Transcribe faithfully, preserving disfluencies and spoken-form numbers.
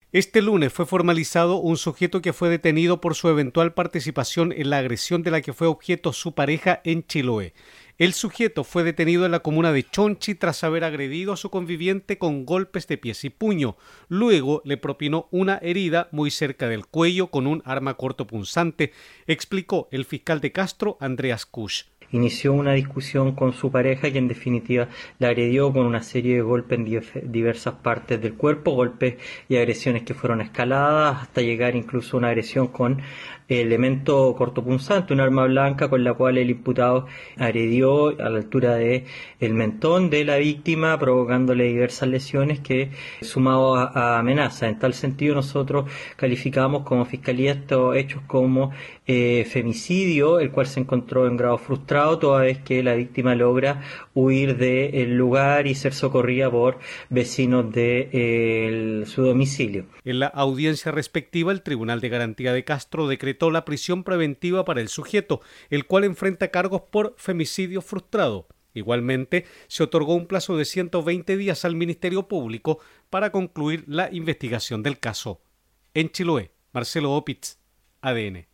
Este lunes fue formalizado un sujeto que fue detenido por su eventual participación en la agresión de la que fue objeto su pareja en Chiloé. El sujeto fue detenido en la comuna de Chonchi tras haber agredido a su conviviente con golpes de pies y puño. Luego le propinó una herida muy cerca del cuello con un arma cortopunzante, explicó el fiscal de Castro, Andreas Kusch. Inició una discusión con su pareja que en definitiva la agredió con una serie de golpes en diversas partes del cuerpo, golpes y agresiones que fueron escaladas hasta llegar incluso a una agresión con elemento cortopunzante, un arma blanca con la cual el imputado agredió a la altura de el mentón de la víctima, provocándole diversas lesiones que sumado a, a amenaza. En tal sentido nosotros calificamos como fiscalía estos hechos como eh, femicidio, el cual se encontró en grado frustrado toda vez que la víctima logra huir del lugar y ser socorrida por vecinos de eh, su domicilio. En la audiencia respectiva, el Tribunal de Garantía de Castro decretó la prisión preventiva para el sujeto, el cual enfrenta cargos por femicidio frustrado. Igualmente, se otorgó un plazo de ciento veinte días al Ministerio Público para concluir la investigación del caso. En Chiloé, Marcelo Opitz, A D N.